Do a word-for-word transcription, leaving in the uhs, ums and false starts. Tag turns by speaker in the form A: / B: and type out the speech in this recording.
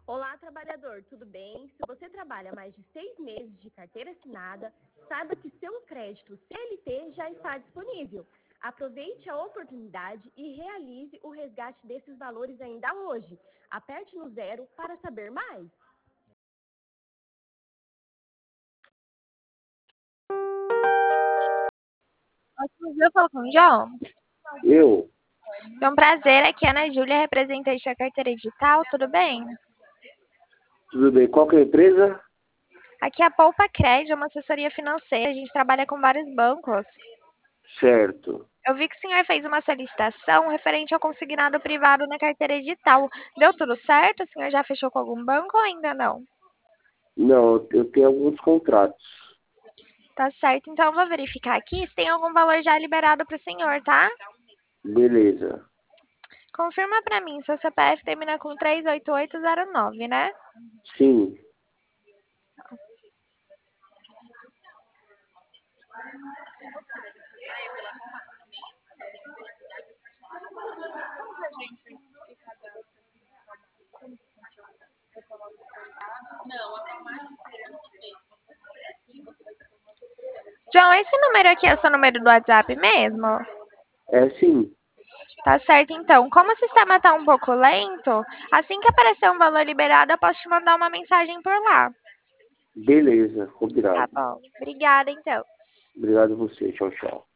A: Olá, trabalhador, tudo bem? Se você trabalha mais de seis meses de carteira assinada, saiba que seu crédito C L T já está disponível. Aproveite a oportunidade e realize o resgate desses valores ainda hoje. Aperte no zero para saber mais.
B: Ótimo dia, eu falo com o João.
C: Eu?
B: É um prazer, aqui é a Ana Júlia, representante da carteira digital, tudo bem?
C: Tudo bem. Qual que é a empresa?
B: Aqui é a Poupa Crédito, é uma assessoria financeira, a gente trabalha com vários bancos.
C: Certo.
B: Eu vi que o senhor fez uma solicitação referente ao consignado privado na carteira digital. Deu tudo certo? O senhor já fechou com algum banco ou ainda não?
C: Não, eu tenho alguns contratos.
B: Tá certo, então eu vou verificar aqui se tem algum valor já liberado para o senhor, tá?
C: Beleza.
B: Confirma para mim, seu C P F termina com três oito oito zero nove, né?
C: Sim.
B: João, esse número aqui é o seu número do WhatsApp mesmo?
C: É sim.
B: Tá certo, então. Como o sistema tá um pouco lento, assim que aparecer um valor liberado, eu posso te mandar uma mensagem por lá.
C: Beleza.
B: Tá
C: Combinado.
B: bom. Obrigada, então.
C: Obrigado a você. Tchau, tchau.